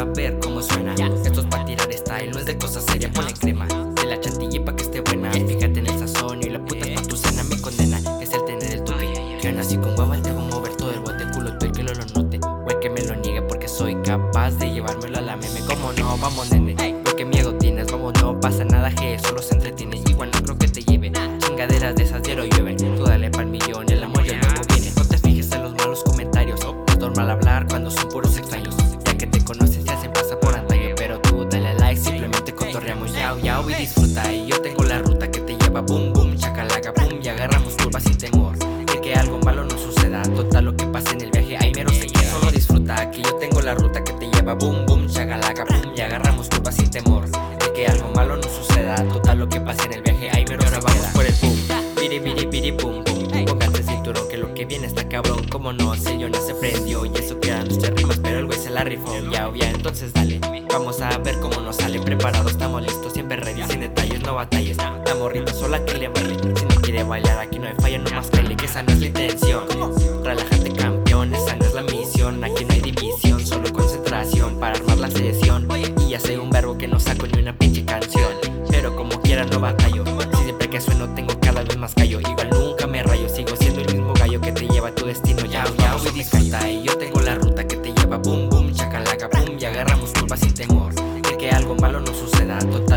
a ver cómo suena. Esto es pa' tirar style, no es de cosas serias. Ponle crema de la chantilly pa' que esté buena. Fíjate en el sazón y la puta es pa' tu cena. Mi condena es el tener el tupi. Yo nací con guava, te voy a mover todo el bote. Culo tú el que lo note, o el que me lo niegue, porque soy capaz de llevármelo a la meme. Como no, vamos nene, lo que miedo tienes, vamos, no pasa nada, que solo se entretiene. Igual no creo que te lleve chingaderas de esas diario llueven. Tú dale pa'l millón, el amor ya luego viene. No te fijes en los malos comentarios, es normal hablar cuando son puros extraños. Ya que te conocen se hacen pasar por antaño, pero tú dale like, simplemente cotorreamos yao yao y disfruta. Y yo tengo la ruta que te lleva boom boom, chacalaca boom, y agarramos curvas sin temor de que algo malo no suceda. Total, lo que pase en el viaje ahí mero se queda. Solo disfruta, que yo tengo la ruta que te lleva boom boom, chacalaca boom, y agarramos curvas sin temor de que algo malo no suceda. Total, lo que pase en el viaje ahí mero se queda. Ahora vamos por el boom, biri biri biri boom boom. Póngate el cinturón que lo que viene está cabrón. Como no, Sello no se prendió y eso quedan nuestras rimas, pero el güey se la rifó. Ya, entonces dale, vamos a ver cómo nos sale. Preparados, estamos listos, siempre ready, sin detalles, no batalles. La morrita sola que le vale. Si no quiere bailar aquí no hay falla, nomás pele, que esa no es la intención. Relájate campeón, esa no es la misión. Aquí no hay división, solo concentración para armar la sesión. Y ya sé un verbo que no saco ni una pinche canción, pero como quiera no batallo. Si siempre que sueno tengo cada vez más callo. Igual nunca me rayo, sigo siendo el mismo gallo que te lleva a tu destino. Ya, y disfruta. Y yo tengo la ruta que te lleva boom boom, chacalaca boom, y agarramos curvas sin temor de que algo malo no suceda. Total,